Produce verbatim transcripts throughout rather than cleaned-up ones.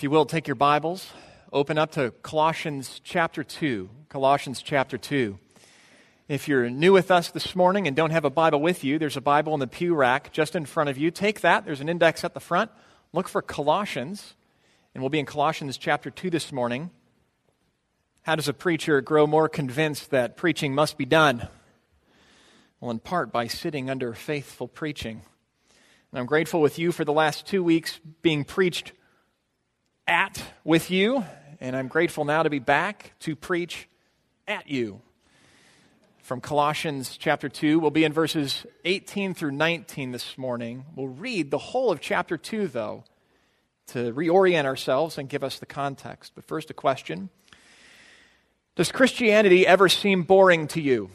you will, take your Bibles, open up to Colossians chapter two. Colossians chapter two. If you're new with us this morning and don't have a Bible with you, there's a Bible in the pew rack just in front of you. Take that. There's an index at the front. Look for Colossians, and we'll be in Colossians chapter two this morning. How does a preacher grow more convinced that preaching must be done? Well, in part by sitting under faithful preaching. And I'm grateful with you for the last two weeks being preached at with you, and I'm grateful now to be back to preach at you. From Colossians chapter two, we'll be in verses eighteen through nineteen this morning. We'll read the whole of chapter two, though, to reorient ourselves and give us the context. But first, a question. Does Christianity ever seem boring to you?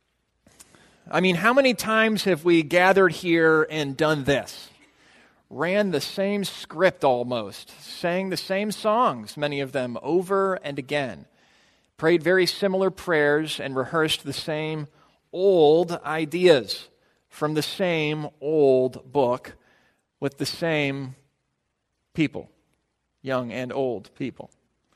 I mean, how many times have we gathered here and done this? Ran the same script almost, sang the same songs, many of them over and again, prayed very similar prayers and rehearsed the same old ideas from the same old book with the same people, young and old people.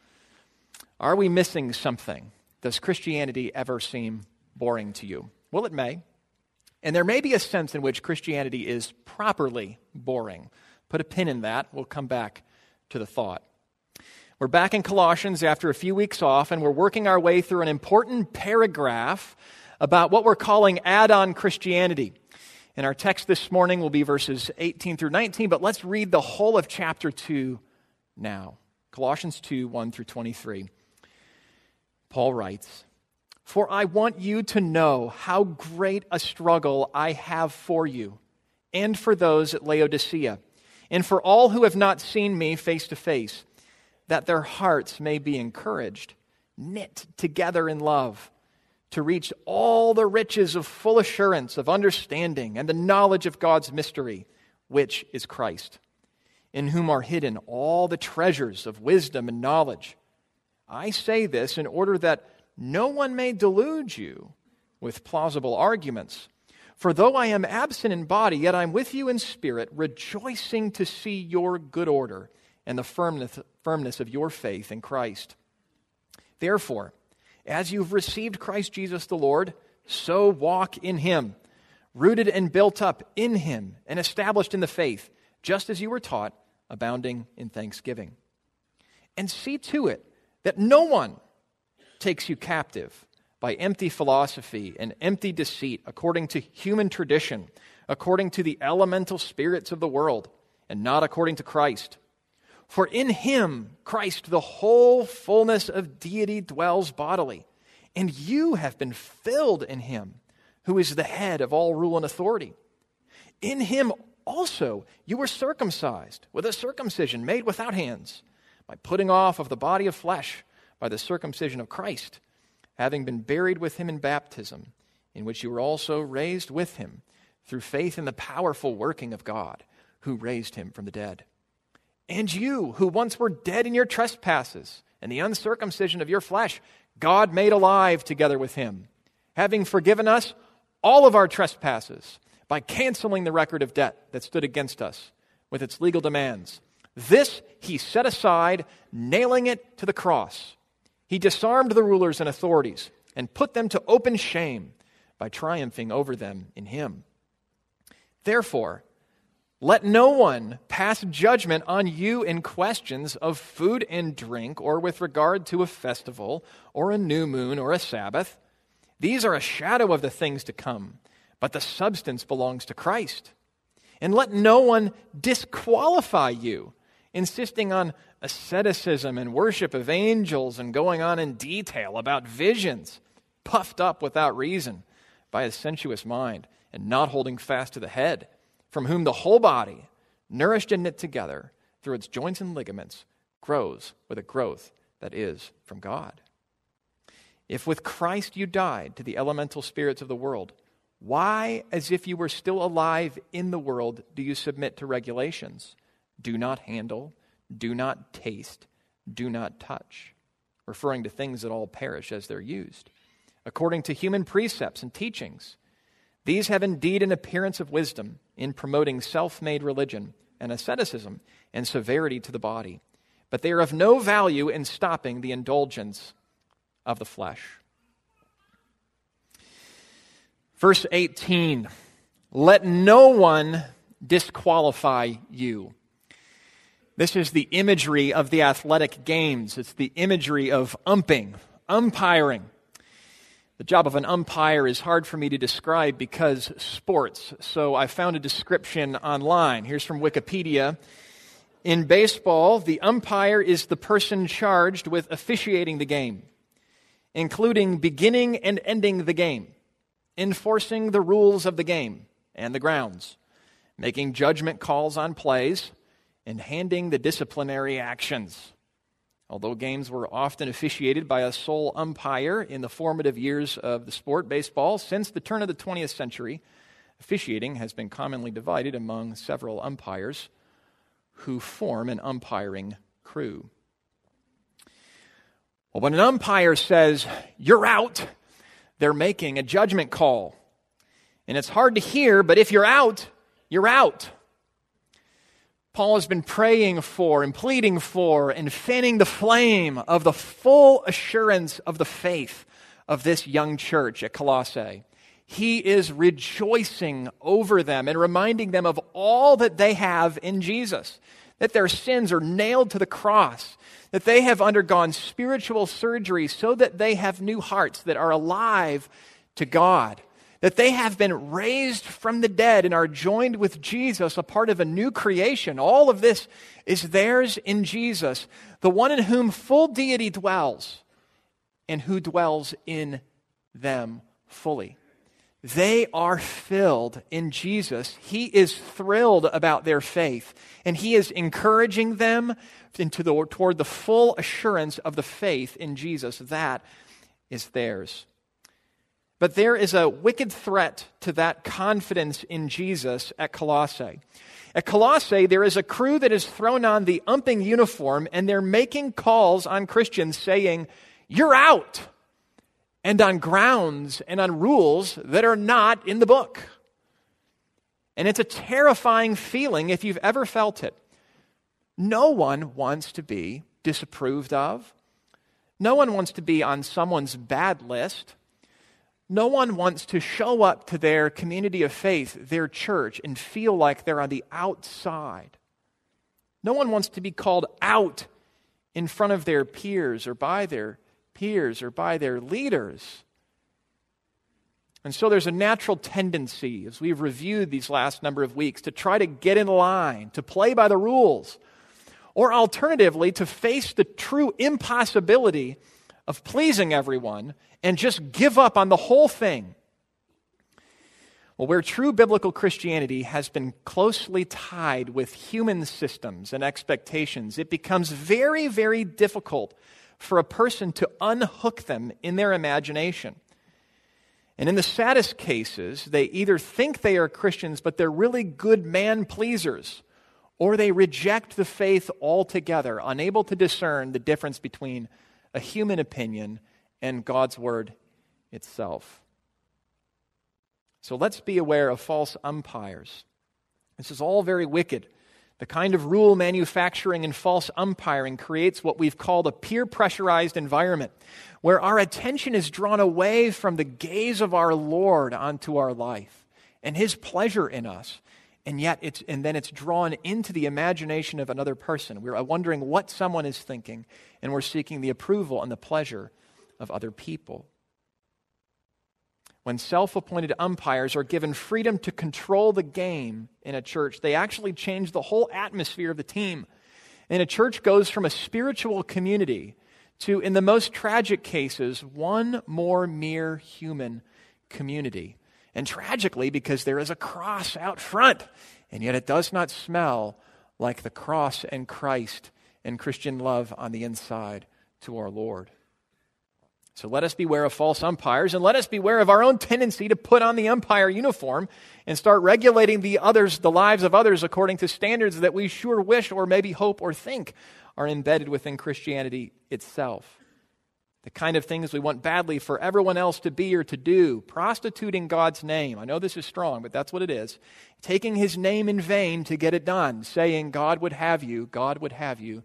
Are we missing something? Does Christianity ever seem boring to you? Well, it may. And there may be a sense in which Christianity is properly boring. Put a pin in that. We'll come back to the thought. We're back in Colossians after a few weeks off, and we're working our way through an important paragraph about what we're calling add-on Christianity. And our text this morning will be verses eighteen through nineteen, but let's read the whole of chapter two now. Colossians two, one through twenty-three. Paul writes, "For I want you to know how great a struggle I have for you and for those at Laodicea, and for all who have not seen me face to face, that their hearts may be encouraged, knit together in love, to reach all the riches of full assurance of understanding and the knowledge of God's mystery, which is Christ, in whom are hidden all the treasures of wisdom and knowledge. I say this in order that no one may delude you with plausible arguments. For though I am absent in body, yet I am with you in spirit, rejoicing to see your good order and the firmness, firmness of your faith in Christ. Therefore, as you've received Christ Jesus the Lord, so walk in him, rooted and built up in him and established in the faith, just as you were taught, abounding in thanksgiving. And see to it that no one takes you captive by empty philosophy and empty deceit, according to human tradition, according to the elemental spirits of the world, and not according to Christ. For in him, Christ, the whole fullness of deity dwells bodily, and you have been filled in him, who is the head of all rule and authority. In him also you were circumcised with a circumcision made without hands, by putting off of the body of flesh by the circumcision of Christ, having been buried with him in baptism, in which you were also raised with him through faith in the powerful working of God, who raised him from the dead. And you, who once were dead in your trespasses and the uncircumcision of your flesh, God made alive together with him, having forgiven us all of our trespasses by canceling the record of debt that stood against us with its legal demands. This he set aside, nailing it to the cross. He disarmed the rulers and authorities and put them to open shame by triumphing over them in him. Therefore, let no one pass judgment on you in questions of food and drink, or with regard to a festival, or a new moon, or a Sabbath. These are a shadow of the things to come, but the substance belongs to Christ. And let no one disqualify you, insisting on asceticism and worship of angels and going on in detail about visions, puffed up without reason by a sensuous mind, and not holding fast to the head, from whom the whole body, nourished and knit together through its joints and ligaments, grows with a growth that is from God. If with Christ you died to the elemental spirits of the world, why, as if you were still alive in the world, do you submit to regulations? Do not handle, do not taste, do not touch, referring to things that all perish as they're used, according to human precepts and teachings. These have indeed an appearance of wisdom in promoting self-made religion and asceticism and severity to the body, but they are of no value in stopping the indulgence of the flesh. Verse eighteen, let no one disqualify you. This is the imagery of the athletic games. It's the imagery of umping, umpiring. The job of an umpire is hard for me to describe because sports. So I found a description online. Here's from Wikipedia. In baseball, the umpire is the person charged with officiating the game, including beginning and ending the game, enforcing the rules of the game and the grounds, making judgment calls on plays, and handing the disciplinary actions. Although games were often officiated by a sole umpire in the formative years of the sport, baseball, since the turn of the twentieth century, officiating has been commonly divided among several umpires who form an umpiring crew. Well, when an umpire says, you're out, they're making a judgment call. And it's hard to hear, but if you're out, you're out. Paul has been praying for and pleading for and fanning the flame of the full assurance of the faith of this young church at Colossae. He is rejoicing over them and reminding them of all that they have in Jesus, that their sins are nailed to the cross, that they have undergone spiritual surgery so that they have new hearts that are alive to God, that they have been raised from the dead and are joined with Jesus, a part of a new creation. All of this is theirs in Jesus, the one in whom full deity dwells and who dwells in them fully. They are filled in Jesus. He is thrilled about their faith, and he is encouraging them into the, toward the full assurance of the faith in Jesus. That is theirs. But there is a wicked threat to that confidence in Jesus at Colossae. At Colossae, there is a crew that has thrown on the umping uniform, and they're making calls on Christians saying, you're out, and on grounds and on rules that are not in the book. And it's a terrifying feeling if you've ever felt it. No one wants to be disapproved of. No one wants to be on someone's bad list. No one wants to show up to their community of faith, their church, and feel like they're on the outside. No one wants to be called out in front of their peers or by their peers or by their leaders. And so there's a natural tendency, as we've reviewed these last number of weeks, to try to get in line, to play by the rules, or alternatively, to face the true impossibility of pleasing everyone and just give up on the whole thing. Well, where true biblical Christianity has been closely tied with human systems and expectations, it becomes very, very difficult for a person to unhook them in their imagination. And in the saddest cases, they either think they are Christians, but they're really good man-pleasers, or they reject the faith altogether, unable to discern the difference between a human opinion and God's word itself. So let's be aware of false umpires. This is all very wicked. The kind of rule manufacturing and false umpiring creates what we've called a peer-pressurized environment, where our attention is drawn away from the gaze of our Lord onto our life and his pleasure in us. And yet, it's and then it's drawn into the imagination of another person. We're wondering what someone is thinking, and we're seeking the approval and the pleasure of other people. When self-appointed umpires are given freedom to control the game in a church, they actually change the whole atmosphere of the team. And a church goes from a spiritual community to, in the most tragic cases, one more mere human community. And tragically, because there is a cross out front, and yet it does not smell like the cross and Christ and Christian love on the inside to our Lord. So let us beware of false umpires, and let us beware of our own tendency to put on the umpire uniform and start regulating the others, the lives of others, according to standards that we sure wish or maybe hope or think are embedded within Christianity itself. The kind of things we want badly for everyone else to be or to do, prostituting God's name. I know this is strong, but that's what it is. Taking his name in vain to get it done, saying, God would have you, God would have you,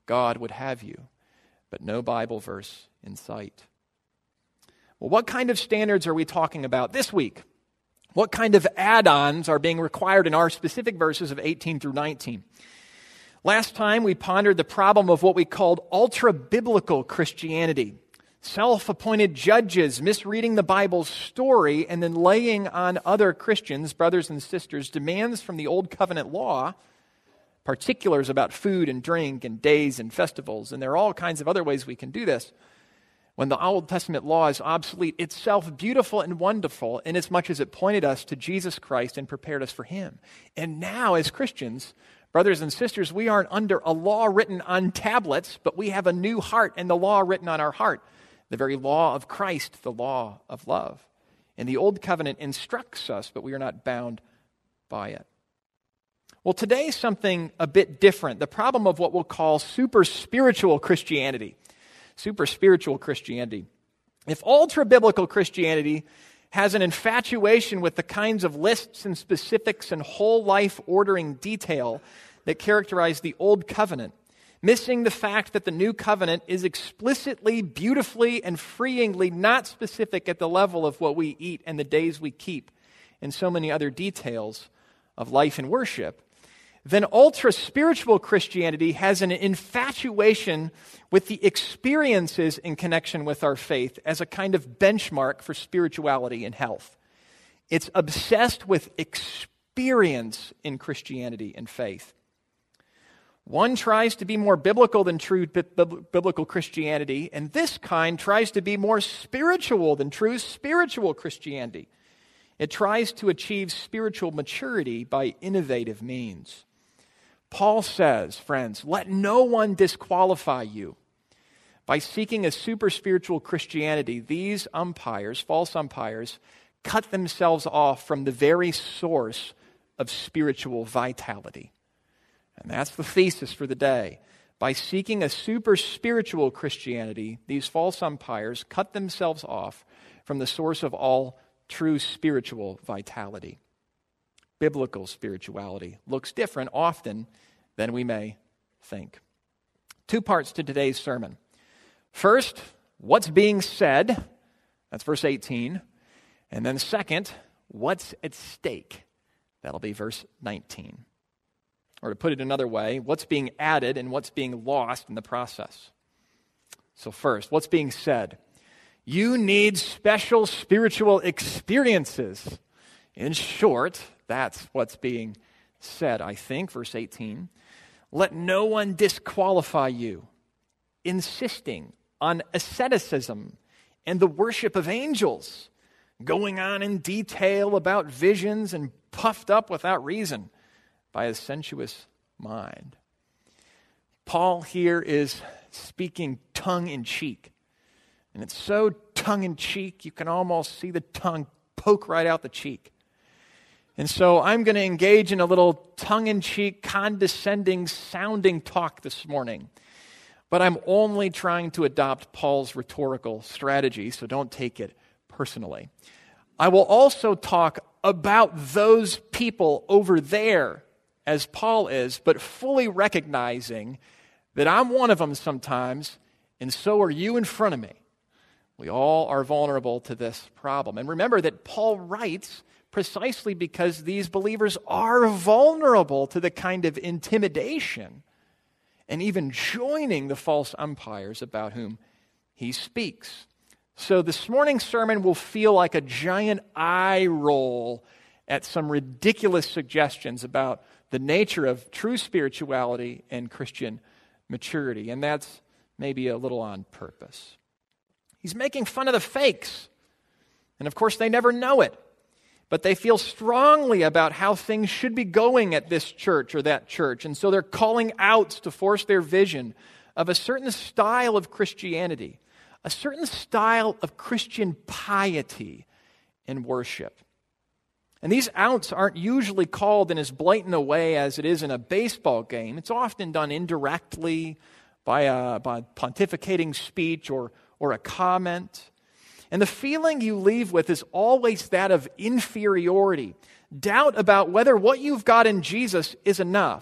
God would have you, but no Bible verse in sight. Well, what kind of standards are we talking about this week? What kind of add-ons are being required in our specific verses of eighteen through nineteen? Last time we pondered the problem of what we called ultra-biblical Christianity. Self-appointed judges misreading the Bible's story and then laying on other Christians, brothers and sisters, demands from the Old Covenant law, particulars about food and drink and days and festivals, and there are all kinds of other ways we can do this. When the Old Testament law is obsolete, itself beautiful and wonderful inasmuch as it pointed us to Jesus Christ and prepared us for Him. And now, as Christians, brothers and sisters, we aren't under a law written on tablets, but we have a new heart and the law written on our heart. The very law of Christ, the law of love. And the Old Covenant instructs us, but we are not bound by it. Well, today something a bit different. The problem of what we'll call super spiritual Christianity. Super spiritual Christianity. If ultra-biblical Christianity has an infatuation with the kinds of lists and specifics and whole life ordering detail that characterize the Old Covenant, missing the fact that the New Covenant is explicitly, beautifully, and freeingly not specific at the level of what we eat and the days we keep and so many other details of life and worship, then ultra-spiritual Christianity has an infatuation with the experiences in connection with our faith as a kind of benchmark for spirituality and health. It's obsessed with experience in Christianity and faith. One tries to be more biblical than true biblical Christianity, and this kind tries to be more spiritual than true spiritual Christianity. It tries to achieve spiritual maturity by innovative means. Paul says, friends, let no one disqualify you. By seeking a super spiritual Christianity, these umpires, false umpires, cut themselves off from the very source of spiritual vitality. And that's the thesis for the day. By seeking a super spiritual Christianity, these false umpires cut themselves off from the source of all true spiritual vitality. Biblical spirituality looks different often than we may think. Two parts to today's sermon. First, what's being said? That's verse eighteen. And then second, what's at stake? That'll be verse nineteen. Or to put it another way, what's being added and what's being lost in the process. So first, what's being said? You need special spiritual experiences. In short, that's what's being said, I think. Verse eighteen. Let no one disqualify you, insisting on asceticism and the worship of angels, going on in detail about visions and puffed up without reason by a sensuous mind. Paul here is speaking tongue-in-cheek. And it's so tongue-in-cheek, you can almost see the tongue poke right out the cheek. And so I'm going to engage in a little tongue-in-cheek, condescending sounding talk this morning. But I'm only trying to adopt Paul's rhetorical strategy, so don't take it personally. I will also talk about those people over there, as Paul is, but fully recognizing that I'm one of them sometimes, and so are you in front of me. We all are vulnerable to this problem. And remember that Paul writes precisely because these believers are vulnerable to the kind of intimidation and even joining the false umpires about whom he speaks. So this morning's sermon will feel like a giant eye roll at some ridiculous suggestions about the nature of true spirituality and Christian maturity. And that's maybe a little on purpose. He's making fun of the fakes. And of course, they never know it. But they feel strongly about how things should be going at this church or that church. And so they're calling out to force their vision of a certain style of Christianity, a certain style of Christian piety and worship. And these outs aren't usually called in as blatant a way as it is in a baseball game. It's often done indirectly by a by pontificating speech or, or a comment. And the feeling you leave with is always that of inferiority, doubt about whether what you've got in Jesus is enough,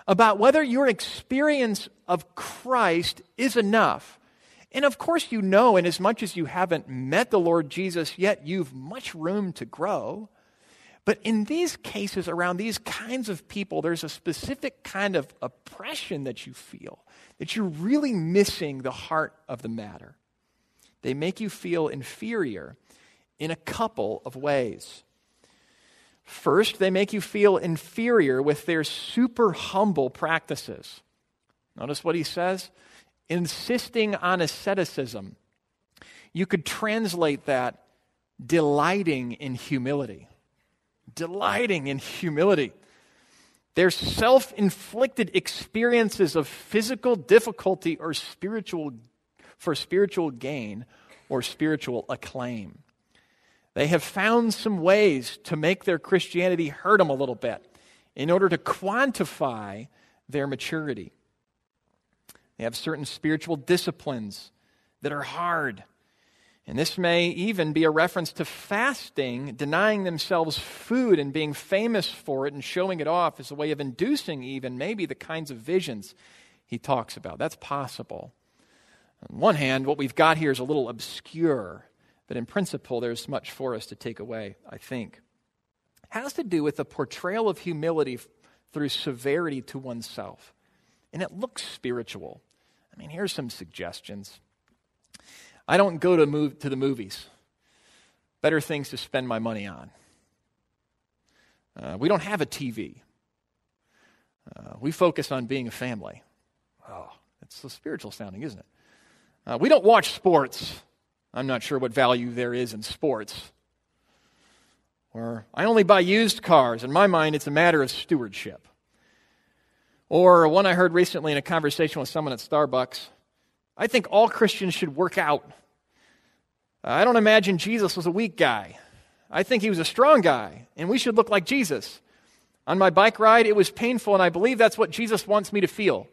about whether your experience of Christ is enough. And of course you know, and as much as you haven't met the Lord Jesus yet, you've much room to grow. But in these cases, around these kinds of people, there's a specific kind of oppression that you feel, that you're really missing the heart of the matter. They make you feel inferior in a couple of ways. First, they make you feel inferior with their super humble practices. Notice what he says? Insisting on asceticism. You could translate that delighting in humility. Delighting in humility. Their self-inflicted experiences of physical difficulty or spiritual for spiritual gain or spiritual acclaim. They have found some ways to make their Christianity hurt them a little bit in order to quantify their maturity. They have certain spiritual disciplines that are hard. And this may even be a reference to fasting, denying themselves food and being famous for it and showing it off as a way of inducing even maybe the kinds of visions he talks about. That's possible. On one hand, what we've got here is a little obscure, but in principle, there's much for us to take away, I think. It has to do with the portrayal of humility through severity to oneself. And it looks spiritual. I mean, here's some suggestions. I don't go to move to the movies. Better things to spend my money on. Uh, we don't have a T V. Uh, we focus on being a family. Oh, that's so spiritual sounding, isn't it? Uh, we don't watch sports. I'm not sure what value there is in sports. Or I only buy used cars. In my mind, it's a matter of stewardship. Or one I heard recently in a conversation with someone at Starbucks, I think all Christians should work out. I don't imagine Jesus was a weak guy. I think he was a strong guy, and we should look like Jesus. On my bike ride, it was painful, and I believe that's what Jesus wants me to feel.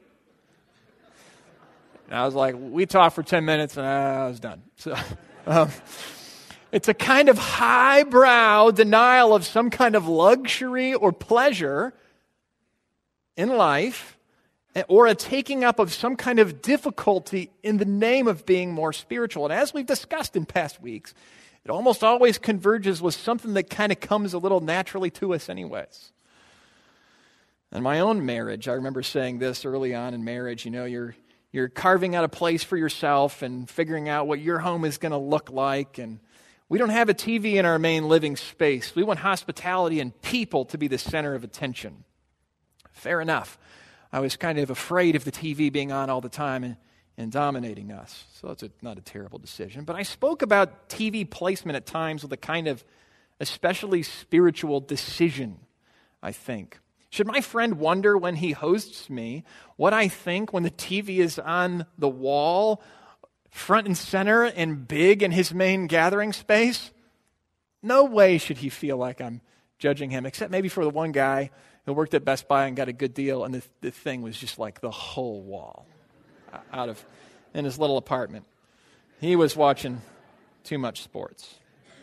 And I was like, we talked for ten minutes, and I was done. So, um, it's a kind of highbrow denial of some kind of luxury or pleasure in life, or a taking up of some kind of difficulty in the name of being more spiritual. And as we've discussed in past weeks, it almost always converges with something that kind of comes a little naturally to us anyways. In my own marriage, I remember saying this early on in marriage, you know, you're you're carving out a place for yourself and figuring out what your home is going to look like. And we don't have a T V in our main living space. We want hospitality and people to be the center of attention. Fair enough. I was kind of afraid of the T V being on all the time and, and dominating us. So that's a, not a terrible decision. But I spoke about T V placement at times with a kind of especially spiritual decision, I think. Should my friend wonder when he hosts me what I think when the T V is on the wall, front and center and big in his main gathering space? No way should he feel like I'm judging him, except maybe for the one guy who worked at Best Buy and got a good deal, and the, the thing was just like the whole wall out of in his little apartment. He was watching too much sports.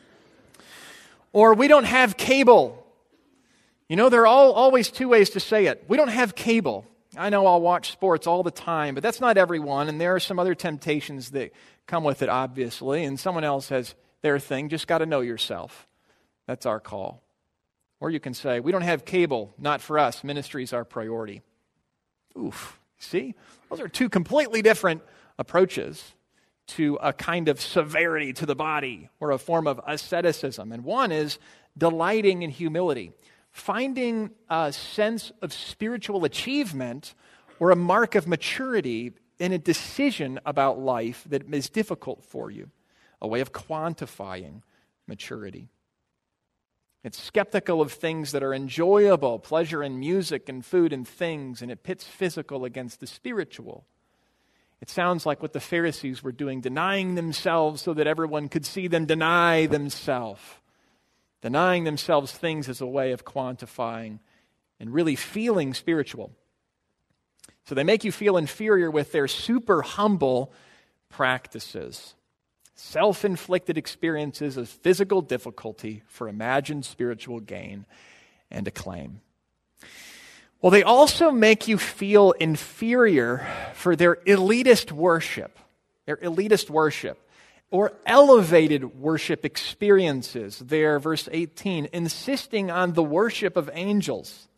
Or we don't have cable. You know, there are all, always two ways to say it. We don't have cable. I know I'll watch sports all the time, but that's not everyone, and there are some other temptations that come with it, obviously, and someone else has their thing. Just got to know yourself. That's our call. Or you can say, we don't have cable, not for us. Ministry is our priority. Oof. See? Those are two completely different approaches to a kind of severity to the body or a form of asceticism. And one is delighting in humility, finding a sense of spiritual achievement or a mark of maturity in a decision about life that is difficult for you, a way of quantifying maturity. It's skeptical of things that are enjoyable, pleasure in music and food and things, and it pits physical against the spiritual. It sounds like what the Pharisees were doing, denying themselves so that everyone could see them deny themselves. Denying themselves things as a way of quantifying and really feeling spiritual. So they make you feel inferior with their super humble practices. Self-inflicted experiences of physical difficulty for imagined spiritual gain and acclaim. Well, they also make you feel inferior for their elitist worship, their elitist worship, or elevated worship experiences. There, verse eighteen, insisting on the worship of angels.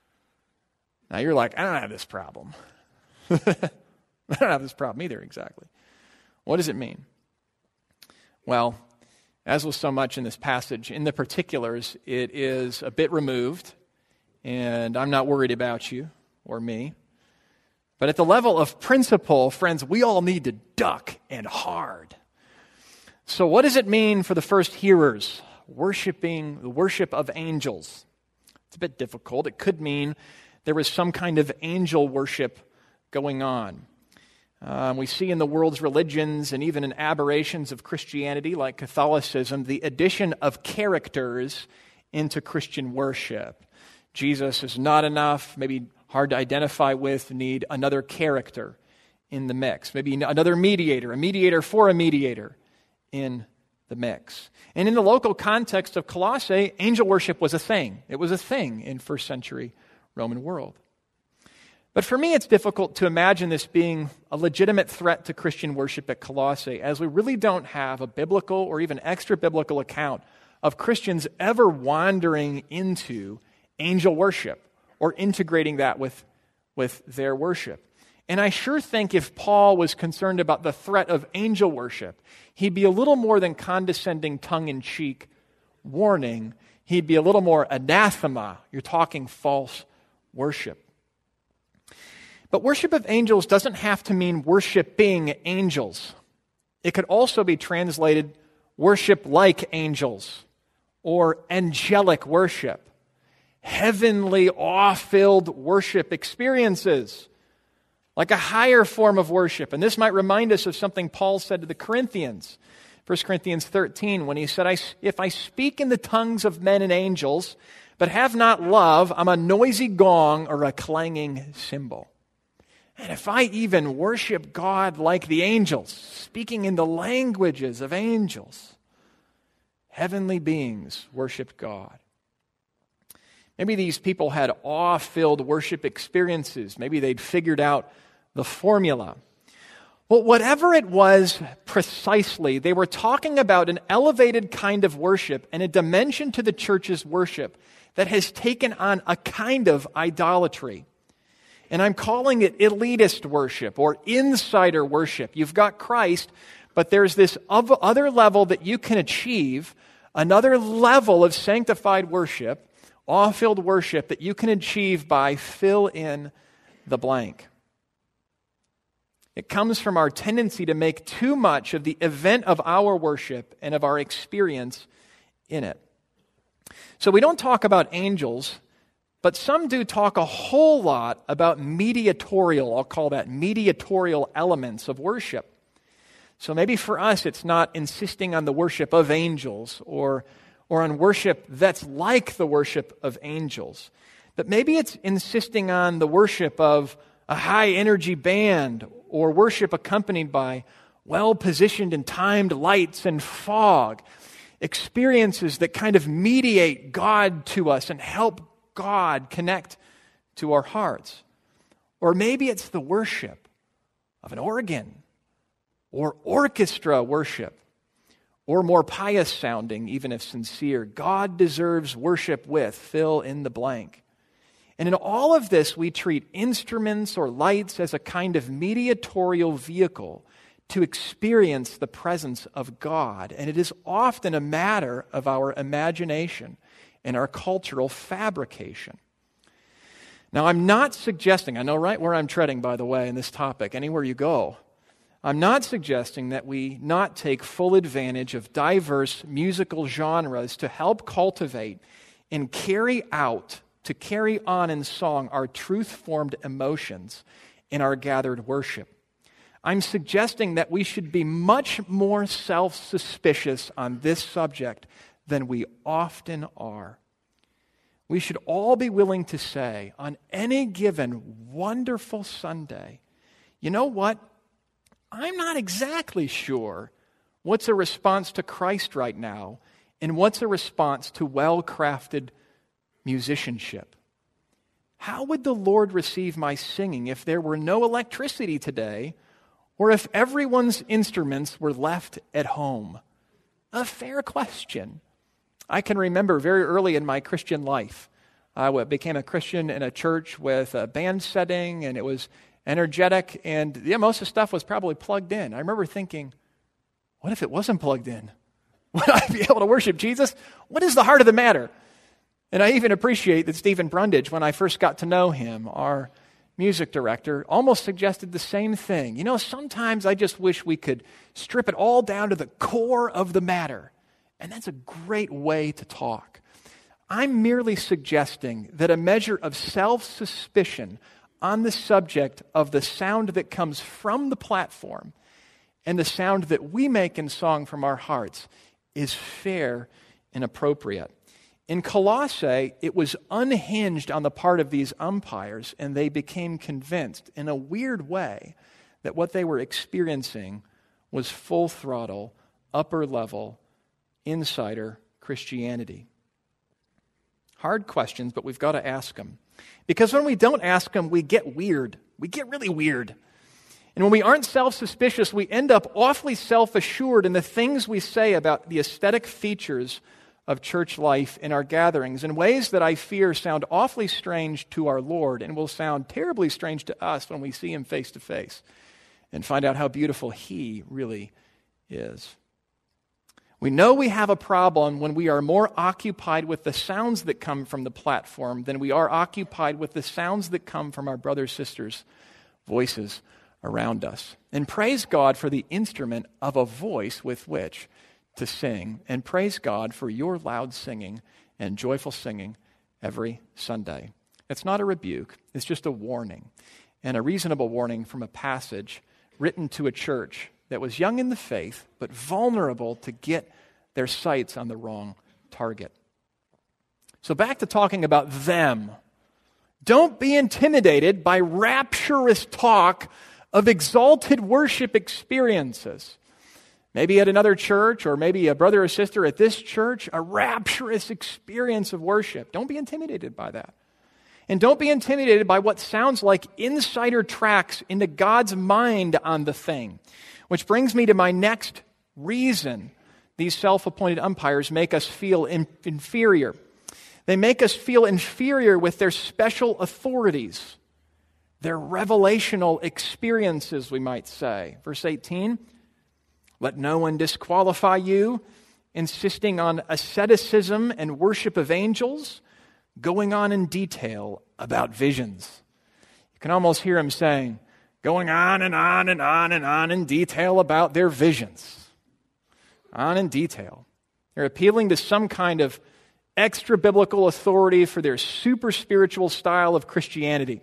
Now you're like, I don't have this problem. I don't have this problem either, exactly. What does it mean? Well, as with so much in this passage, in the particulars, it is a bit removed. And I'm not worried about you or me. But at the level of principle, friends, we all need to duck and hard. So what does it mean for the first hearers, worshiping the worship of angels? It's a bit difficult. It could mean there was some kind of angel worship going on. Um, we see in the world's religions and even in aberrations of Christianity like Catholicism, the addition of characters into Christian worship. Jesus is not enough, maybe hard to identify with, need another character in the mix. Maybe another mediator, a mediator for a mediator in the mix. And in the local context of Colossae, angel worship was a thing. It was a thing in first century Roman world. But for me, it's difficult to imagine this being a legitimate threat to Christian worship at Colossae, as we really don't have a biblical or even extra-biblical account of Christians ever wandering into angel worship or integrating that with, with their worship. And I sure think if Paul was concerned about the threat of angel worship, he'd be a little more than condescending tongue-in-cheek warning. He'd be a little more anathema. You're talking false worship. But worship of angels doesn't have to mean worshiping angels. It could also be translated worship like angels or angelic worship. Heavenly, awe-filled worship experiences, like a higher form of worship. And this might remind us of something Paul said to the Corinthians, First Corinthians thirteen, when he said, if I speak in the tongues of men and angels, but have not love, I'm a noisy gong or a clanging cymbal. And if I even worship God like the angels, speaking in the languages of angels, heavenly beings worshiped God. Maybe these people had awe-filled worship experiences. Maybe they'd figured out the formula. Well, whatever it was precisely, they were talking about an elevated kind of worship and a dimension to the church's worship that has taken on a kind of idolatry. And I'm calling it elitist worship or insider worship. You've got Christ, but there's this other level that you can achieve, another level of sanctified worship, awe-filled worship that you can achieve by fill in the blank. It comes from our tendency to make too much of the event of our worship and of our experience in it. So we don't talk about angels, but some do talk a whole lot about mediatorial, I'll call that mediatorial elements of worship. So maybe for us it's not insisting on the worship of angels or or on worship that's like the worship of angels. But maybe it's insisting on the worship of a high-energy band or worship accompanied by well-positioned and timed lights and fog, experiences that kind of mediate God to us and help God connect to our hearts. Or maybe it's the worship of an organ or orchestra worship, or more pious sounding, even if sincere, God deserves worship with, fill in the blank. And in all of this, we treat instruments or lights as a kind of mediatorial vehicle to experience the presence of God. And it is often a matter of our imagination and our cultural fabrication. Now, I'm not suggesting, I know right where I'm treading, by the way, in this topic, anywhere you go. I'm not suggesting that we not take full advantage of diverse musical genres to help cultivate and carry out, to carry on in song, our truth-formed emotions in our gathered worship. I'm suggesting that we should be much more self-suspicious on this subject than we often are. We should all be willing to say on any given wonderful Sunday, you know what? I'm not exactly sure what's a response to Christ right now and what's a response to well-crafted musicianship. How would the Lord receive my singing if there were no electricity today, or if everyone's instruments were left at home? A fair question. I can remember very early in my Christian life, I became a Christian in a church with a band setting, and it was energetic, and yeah, most of the stuff was probably plugged in. I remember thinking, what if it wasn't plugged in? Would I be able to worship Jesus? What is the heart of the matter? And I even appreciate that Stephen Brundage, when I first got to know him, our music director, almost suggested the same thing. You know, sometimes I just wish we could strip it all down to the core of the matter. And that's a great way to talk. I'm merely suggesting that a measure of self-suspicion on the subject of the sound that comes from the platform and the sound that we make in song from our hearts is fair and appropriate. In Colossae, it was unhinged on the part of these umpires, and they became convinced in a weird way that what they were experiencing was full throttle, upper level, insider Christianity. Hard questions, but we've got to ask them. Because when we don't ask them, we get weird. We get really weird. And when we aren't self-suspicious, we end up awfully self-assured in the things we say about the aesthetic features of church life in our gatherings in ways that I fear sound awfully strange to our Lord and will sound terribly strange to us when we see Him face to face and find out how beautiful He really is. We know we have a problem when we are more occupied with the sounds that come from the platform than we are occupied with the sounds that come from our brothers, sisters' voices around us. And praise God for the instrument of a voice with which to sing. And praise God for your loud singing and joyful singing every Sunday. It's not a rebuke. It's just a warning, and a reasonable warning from a passage written to a church that was young in the faith, but vulnerable to get their sights on the wrong target. So back to talking about them. Don't be intimidated by rapturous talk of exalted worship experiences. Maybe at another church, or maybe a brother or sister at this church, a rapturous experience of worship. Don't be intimidated by that. And don't be intimidated by what sounds like insider tracks into God's mind on the thing. Which brings me to my next reason these self-appointed umpires make us feel in- inferior. They make us feel inferior with their special authorities, their revelational experiences, we might say. Verse eighteen, let no one disqualify you, insisting on asceticism and worship of angels, going on in detail about visions. You can almost hear him saying, going on and on and on and on in detail about their visions. On in detail. They're appealing to some kind of extra-biblical authority for their super-spiritual style of Christianity.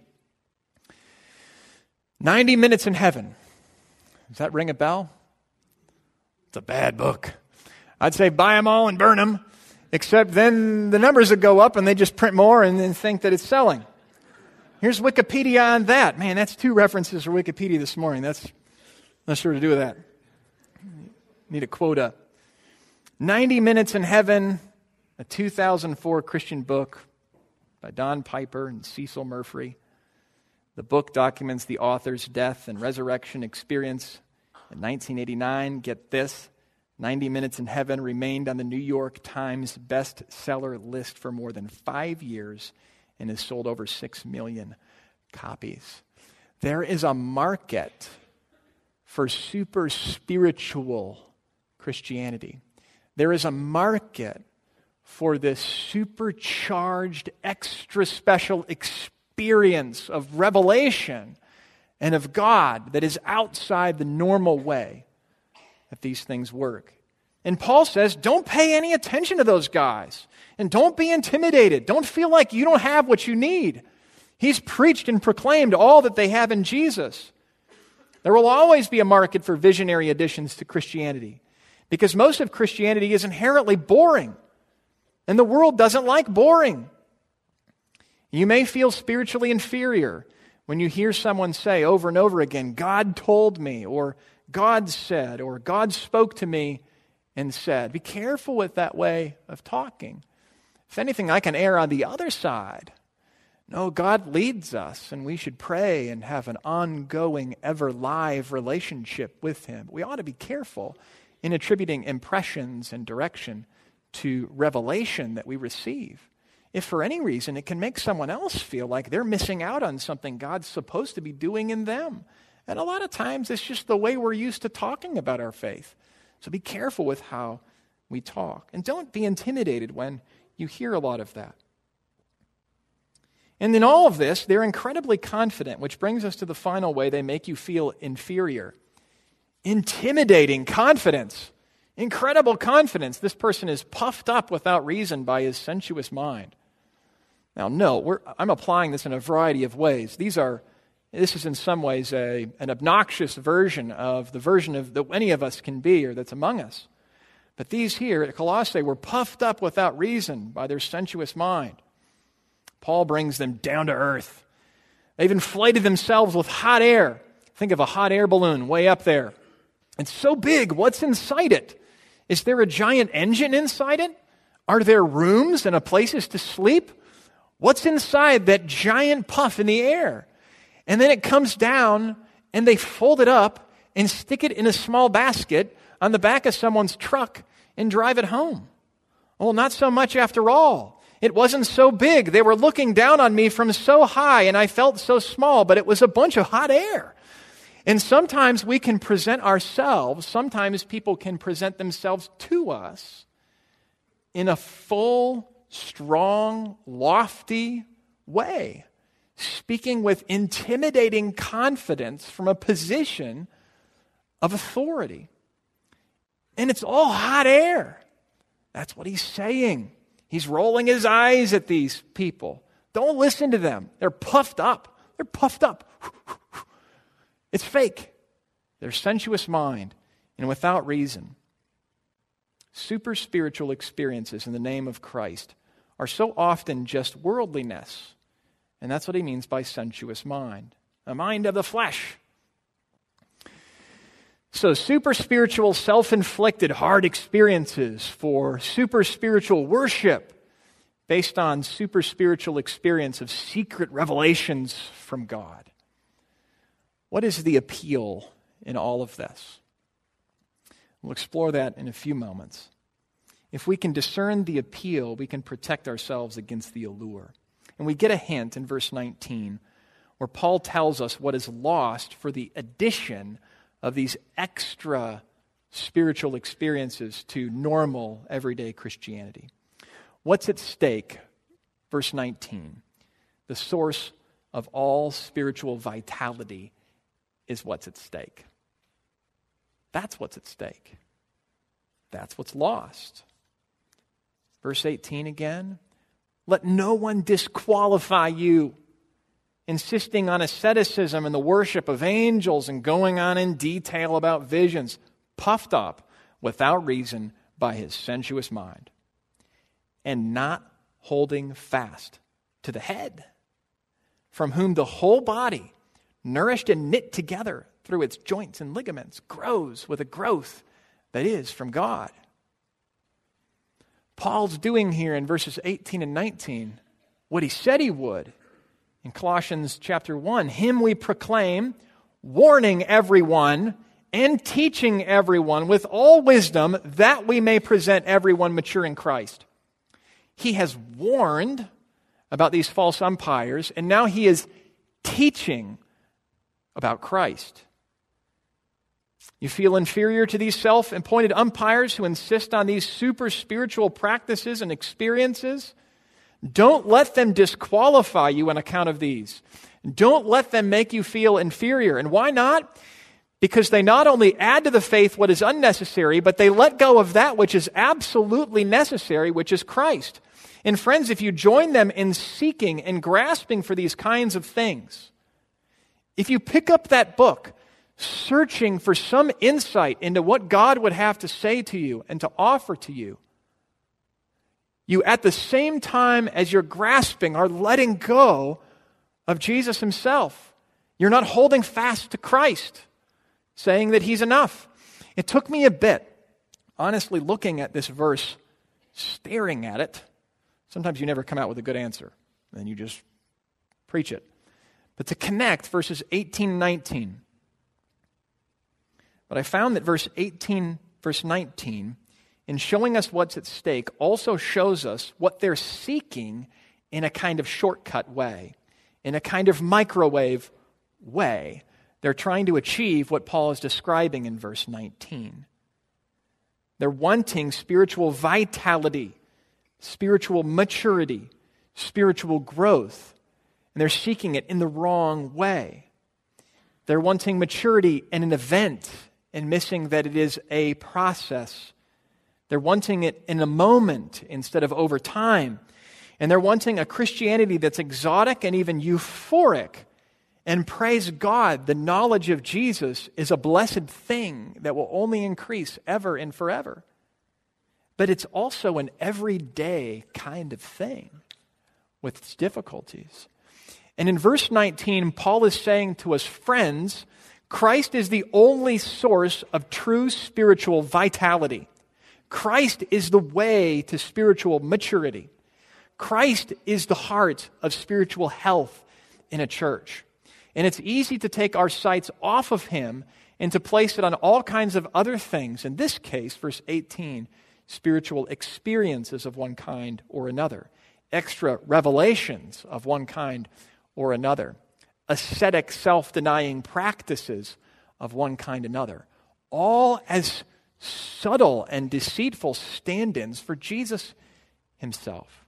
ninety Minutes in Heaven. Does that ring a bell? It's a bad book. I'd say buy them all and burn them, except then the numbers would go up and they just print more and then think that it's selling. Here's Wikipedia on that. Man, that's two references for Wikipedia this morning. That's not sure what to do with that. Need a quota. ninety Minutes in Heaven, a two thousand four Christian book by Don Piper and Cecil Murphy. The book documents the author's death and resurrection experience. In nineteen eighty-nine, get this, ninety Minutes in Heaven remained on the New York Times bestseller list for more than five years and has sold over six million copies. There is a market for super spiritual Christianity. There is a market for this supercharged, extra special experience of revelation and of God that is outside the normal way that these things work. And Paul says, don't pay any attention to those guys. And don't be intimidated. Don't feel like you don't have what you need. He's preached and proclaimed all that they have in Jesus. There will always be a market for visionary additions to Christianity, because most of Christianity is inherently boring. And the world doesn't like boring. You may feel spiritually inferior when you hear someone say over and over again, God told me, or God said, or God spoke to me and said. Be careful with that way of talking. If anything, I can err on the other side No, God leads us, and we should pray and have an ongoing, ever-live relationship with Him. We ought to be careful in attributing impressions and direction to revelation that we receive. If for any reason it can make someone else feel like they're missing out on something God's supposed to be doing in them. And a lot of times it's just the way we're used to talking about our faith. So be careful with how we talk. And don't be intimidated when you hear a lot of that. And in all of this, they're incredibly confident, which brings us to the final way they make you feel inferior. Intimidating confidence. Incredible confidence. This person is puffed up without reason by his sensuous mind. Now, no, we're, I'm applying this in a variety of ways. These are, this is in some ways a, an obnoxious version of the version of that any of us can be or that's among us. But these here at Colossae were puffed up without reason by their sensuous mind. Paul brings them down to earth. They've inflated themselves with hot air. Think of a hot air balloon way up there. It's so big, what's inside it? Is there a giant engine inside it? Are there rooms and places to sleep? What's inside that giant puff in the air? And then it comes down and they fold it up and stick it in a small basket on the back of someone's truck and drive it home. Well, not so much after all. It wasn't so big. They were looking down on me from so high and I felt so small, but it was a bunch of hot air. And sometimes we can present ourselves, sometimes people can present themselves to us in a full, strong, lofty way, speaking with intimidating confidence from a position of authority. And it's all hot air. That's what he's saying. He's rolling his eyes at these people. Don't listen to them. They're puffed up. They're puffed up. It's fake. Their sensuous mind, and without reason. Super spiritual experiences in the name of Christ are so often just worldliness. And that's what he means by sensuous mind. A mind of the flesh. So super spiritual, self-inflicted, hard experiences for super spiritual worship based on super spiritual experience of secret revelations from God. What is the appeal in all of this? We'll explore that in a few moments. If we can discern the appeal, we can protect ourselves against the allure. And we get a hint in verse nineteen where Paul tells us what is lost for the addition of these extra spiritual experiences to normal, everyday Christianity. What's at stake? Verse nineteen. The source of all spiritual vitality is what's at stake. That's what's at stake. That's what's lost. Verse eighteen again. Let no one disqualify you, insisting on asceticism and the worship of angels and going on in detail about visions, puffed up without reason by his sensuous mind, and not holding fast to the head, from whom the whole body, nourished and knit together through its joints and ligaments, grows with a growth that is from God. Paul's doing here in verses eighteen and nineteen what he said he would. In Colossians chapter one, him we proclaim, warning everyone and teaching everyone with all wisdom that we may present everyone mature in Christ. He has warned about these false umpires, and now he is teaching about Christ. You feel inferior to these self-appointed umpires who insist on these super spiritual practices and experiences? Don't let them disqualify you on account of these. Don't let them make you feel inferior. And why not? Because they not only add to the faith what is unnecessary, but they let go of that which is absolutely necessary, which is Christ. And friends, if you join them in seeking and grasping for these kinds of things, if you pick up that book, searching for some insight into what God would have to say to you and to offer to you, you at the same time as you're grasping are letting go of Jesus himself. You're not holding fast to Christ, saying that he's enough. It took me a bit, honestly, looking at this verse, staring at it. Sometimes you never come out with a good answer. Then you just preach it. But to connect verses eighteen and nineteen. But I found that verse eighteen, verse nineteen, in showing us what's at stake, also shows us what they're seeking in a kind of shortcut way, in a kind of microwave way. They're trying to achieve what Paul is describing in verse nineteen. They're wanting spiritual vitality, spiritual maturity, spiritual growth, and they're seeking it in the wrong way. They're wanting maturity in an event and missing that it is a process. They're wanting it in a moment instead of over time. And they're wanting a Christianity that's exotic and even euphoric. And praise God, the knowledge of Jesus is a blessed thing that will only increase ever and forever. But it's also an everyday kind of thing with its difficulties. And in verse nineteen, Paul is saying to us, friends, Christ is the only source of true spiritual vitality. Christ is the way to spiritual maturity. Christ is the heart of spiritual health in a church. And it's easy to take our sights off of Him and to place it on all kinds of other things. In this case, verse eighteen, spiritual experiences of one kind or another, extra revelations of one kind or another, ascetic self-denying practices of one kind or another, all as subtle and deceitful stand-ins for Jesus Himself.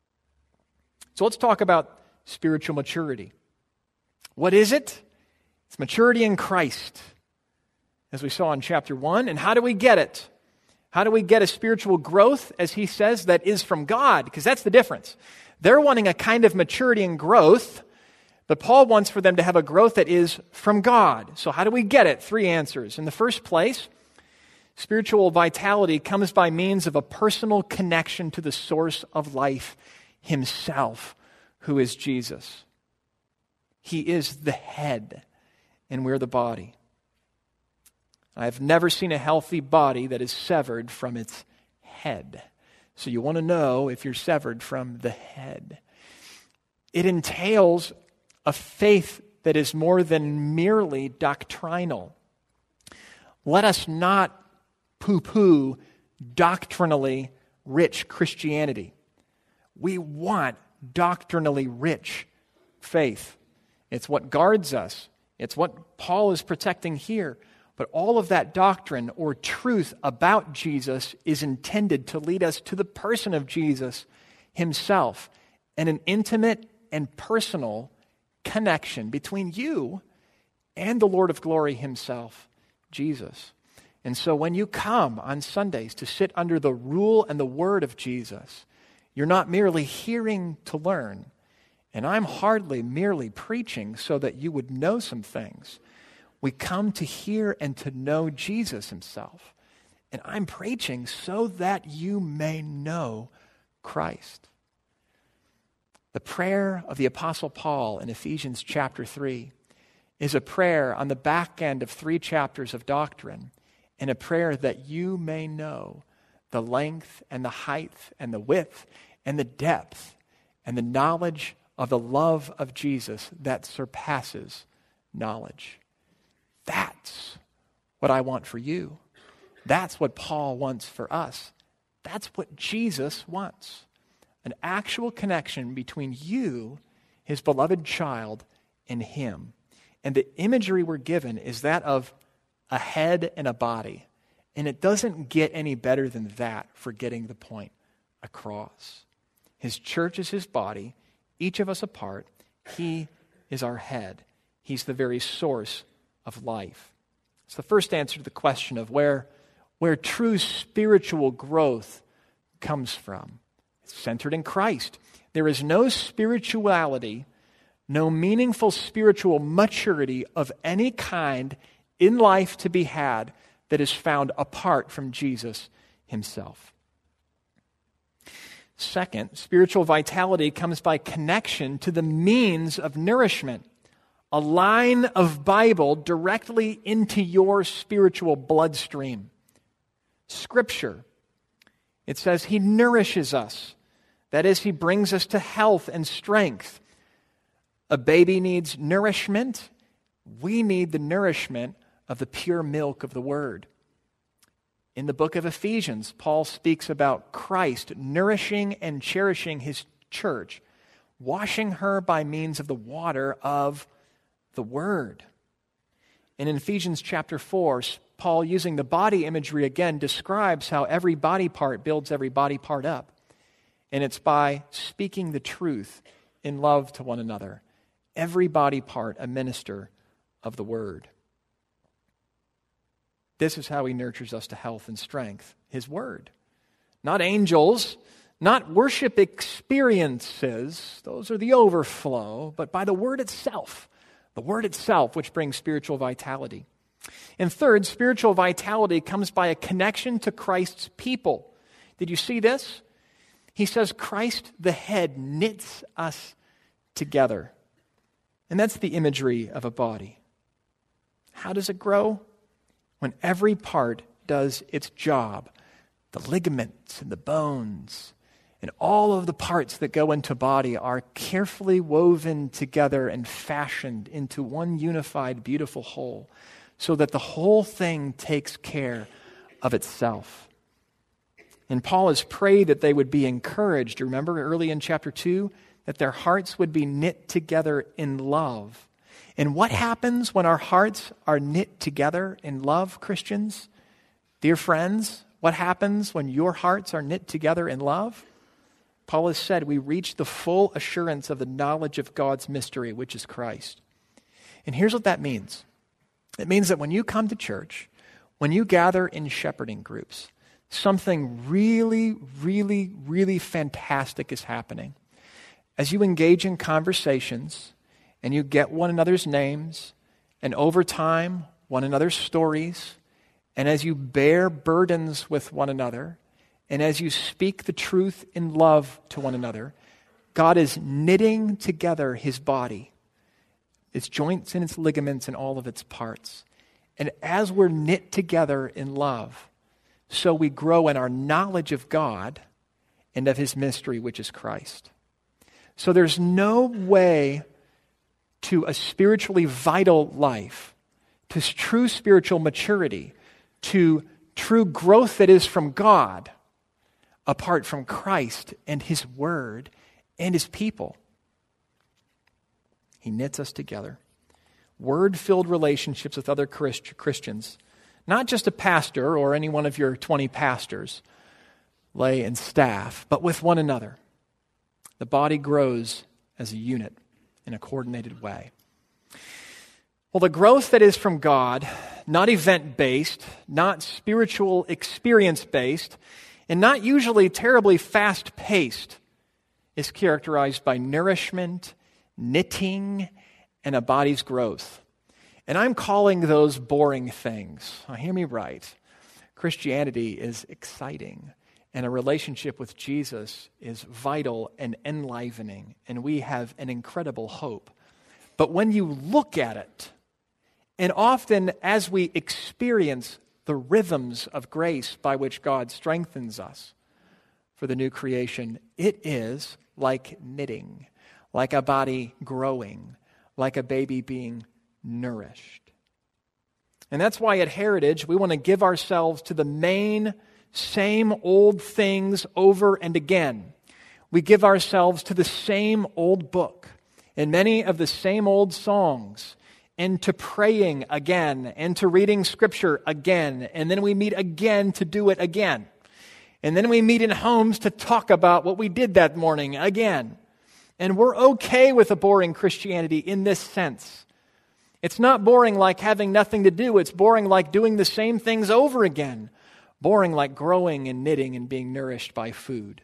So let's talk about spiritual maturity. What is it? It's maturity in Christ, as we saw in chapter one. And how do we get it? How do we get a spiritual growth, as he says, that is from God? Because that's the difference. They're wanting a kind of maturity and growth, but Paul wants for them to have a growth that is from God. So how do we get it? Three answers. In the first place, spiritual vitality comes by means of a personal connection to the source of life Himself, who is Jesus. He is the head, and we're the body. I've never seen a healthy body that is severed from its head. So you want to know if you're severed from the head. It entails a faith that is more than merely doctrinal. Let us not poo-poo doctrinally rich Christianity. We want doctrinally rich faith. It's what guards us. It's what Paul is protecting here. But all of that doctrine or truth about Jesus is intended to lead us to the person of Jesus Himself and an intimate and personal connection between you and the Lord of glory Himself, Jesus. And so when you come on Sundays to sit under the rule and the word of Jesus, you're not merely hearing to learn, and I'm hardly merely preaching so that you would know some things. We come to hear and to know Jesus Himself. And I'm preaching so that you may know Christ. The prayer of the Apostle Paul in Ephesians chapter three is a prayer on the back end of three chapters of doctrine, and a prayer that you may know the length and the height and the width and the depth and the knowledge of the love of Jesus that surpasses knowledge. That's what I want for you. That's what Paul wants for us. That's what Jesus wants. An actual connection between you, His beloved child, and Him. And the imagery we're given is that of a head and a body. And it doesn't get any better than that for getting the point across. His church is His body, each of us apart. He is our head. He's the very source of life. It's the first answer to the question of where, where true spiritual growth comes from. It's centered in Christ. There is no spirituality, no meaningful spiritual maturity of any kind in life to be had that is found apart from Jesus Himself. Second, spiritual vitality comes by connection to the means of nourishment. A line of Bible directly into your spiritual bloodstream. Scripture. It says He nourishes us. That is, He brings us to health and strength. A baby needs nourishment. We need the nourishment of the pure milk of the Word. In the book of Ephesians, Paul speaks about Christ nourishing and cherishing his church, washing her by means of the water of the Word. And in Ephesians chapter four, Paul, using the body imagery again, describes how every body part builds every body part up. And it's by speaking the truth in love to one another. Every body part a minister of the Word. This is how he nurtures us to health and strength, his Word. Not angels, not worship experiences, those are the overflow, but by the Word itself. The Word itself, which brings spiritual vitality. And third, spiritual vitality comes by a connection to Christ's people. Did you see this? He says Christ, the head, knits us together. And that's the imagery of a body. How does it grow? When every part does its job. The ligaments and the bones and all of the parts that go into a body are carefully woven together and fashioned into one unified, beautiful whole, so that the whole thing takes care of itself. And Paul has prayed that they would be encouraged. Remember early in chapter two, that their hearts would be knit together in love. And what happens when our hearts are knit together in love, Christians? Dear friends, what happens when your hearts are knit together in love? Paul has said we reach the full assurance of the knowledge of God's mystery, which is Christ. And here's what that means. It means that when you come to church, when you gather in shepherding groups, something really, really, really fantastic is happening. As you engage in conversations and you get one another's names, and over time, one another's stories, and as you bear burdens with one another, and as you speak the truth in love to one another, God is knitting together his body, its joints and its ligaments and all of its parts. And as we're knit together in love, so we grow in our knowledge of God and of his mystery, which is Christ. So there's no way to a spiritually vital life, to true spiritual maturity, to true growth that is from God, apart from Christ and his Word and his people. He knits us together. Word-filled relationships with other Christ- Christians, not just a pastor or any one of your twenty pastors, lay and staff, but with one another. The body grows as a unit in a coordinated way. Well, the growth that is from God, not event-based, not spiritual experience-based, and not usually terribly fast-paced, is characterized by nourishment, knitting, and a body's growth. And I'm calling those boring things. Now, hear me right. Christianity is exciting, and a relationship with Jesus is vital and enlivening, and we have an incredible hope. But when you look at it, and often as we experience the rhythms of grace by which God strengthens us for the new creation, it is like knitting, like a body growing, like a baby being nourished. And that's why at Heritage we want to give ourselves to the main, same old things over and again. We give ourselves to the same old book and many of the same old songs, and to praying again, and to reading Scripture again, and then we meet again to do it again. And then we meet in homes to talk about what we did that morning again. And we're okay with a boring Christianity in this sense. It's not boring like having nothing to do. It's boring like doing the same things over again. Boring like growing and knitting and being nourished by food.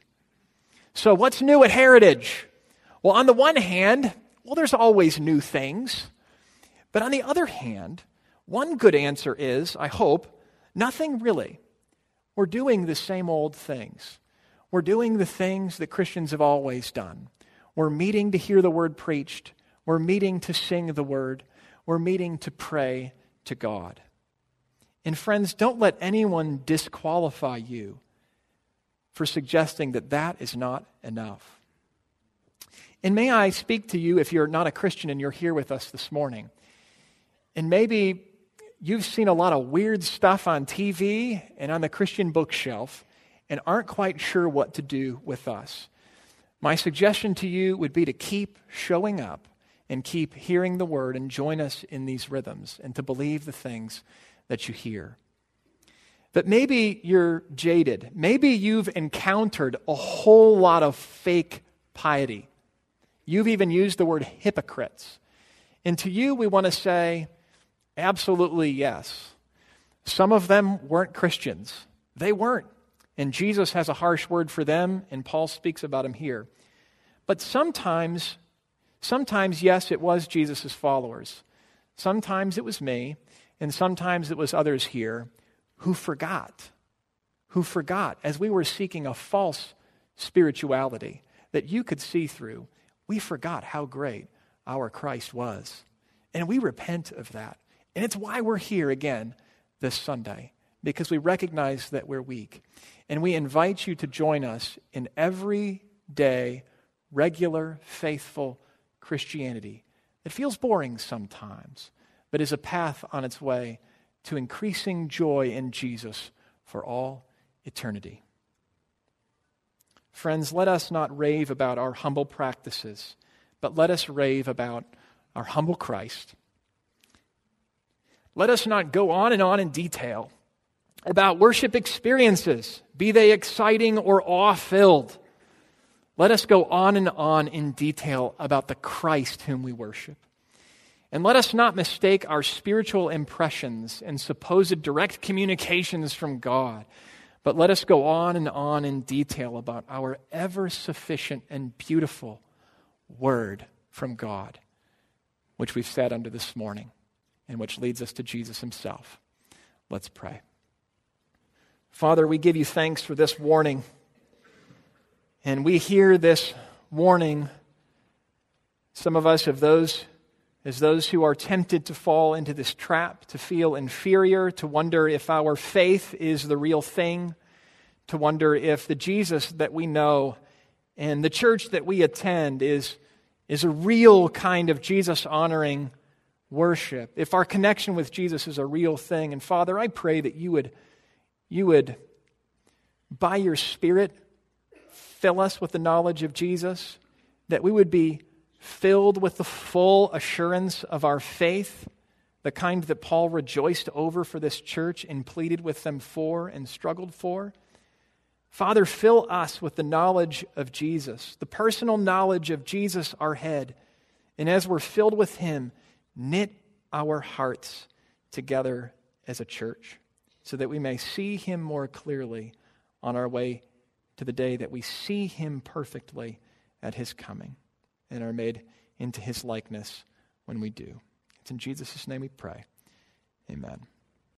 So what's new at Heritage? Well, on the one hand, well, there's always new things. But on the other hand, one good answer is, I hope, nothing really. We're doing the same old things. We're doing the things that Christians have always done. We're meeting to hear the word preached. We're meeting to sing the word. We're meeting to pray to God. And friends, don't let anyone disqualify you for suggesting that that is not enough. And may I speak to you if you're not a Christian and you're here with us this morning. And maybe you've seen a lot of weird stuff on T V and on the Christian bookshelf and aren't quite sure what to do with us. My suggestion to you would be to keep showing up and keep hearing the word and join us in these rhythms and to believe the things that you hear. But maybe you're jaded. Maybe you've encountered a whole lot of fake piety. You've even used the word hypocrites. And to you, we want to say, absolutely yes. Some of them weren't Christians. They weren't. And Jesus has a harsh word for them, and Paul speaks about them here. But sometimes, sometimes, yes, it was Jesus' followers. Sometimes it was me, and sometimes it was others here who forgot, who forgot as we were seeking a false spirituality that you could see through. We forgot how great our Christ was. And we repent of that. And it's why we're here again this Sunday, because we recognize that we're weak. And we invite you to join us in everyday, regular, faithful Christianity that feels boring sometimes, but is a path on its way to increasing joy in Jesus for all eternity. Friends, let us not rave about our humble practices, but let us rave about our humble Christ. Let us not go on and on in detail about worship experiences, be they exciting or awe-filled. Let us go on and on in detail about the Christ whom we worship. And let us not mistake our spiritual impressions and supposed direct communications from God, but let us go on and on in detail about our ever-sufficient and beautiful word from God, which we've sat under this morning and which leads us to Jesus himself. Let's pray. Father, we give you thanks for this warning, and we hear this warning, some of us of those as those who are tempted to fall into this trap, to feel inferior, to wonder if our faith is the real thing, to wonder if the Jesus that we know and the church that we attend is, is a real kind of Jesus-honoring worship, if our connection with Jesus is a real thing. And Father, I pray that you would, you would, by your Spirit, fill us with the knowledge of Jesus, that we would be filled with the full assurance of our faith, the kind that Paul rejoiced over for this church and pleaded with them for and struggled for. Father, fill us with the knowledge of Jesus, the personal knowledge of Jesus, our head. And as we're filled with him, knit our hearts together as a church so that we may see him more clearly on our way to the day that we see him perfectly at his coming and are made into his likeness when we do. It's in Jesus' name we pray. Amen.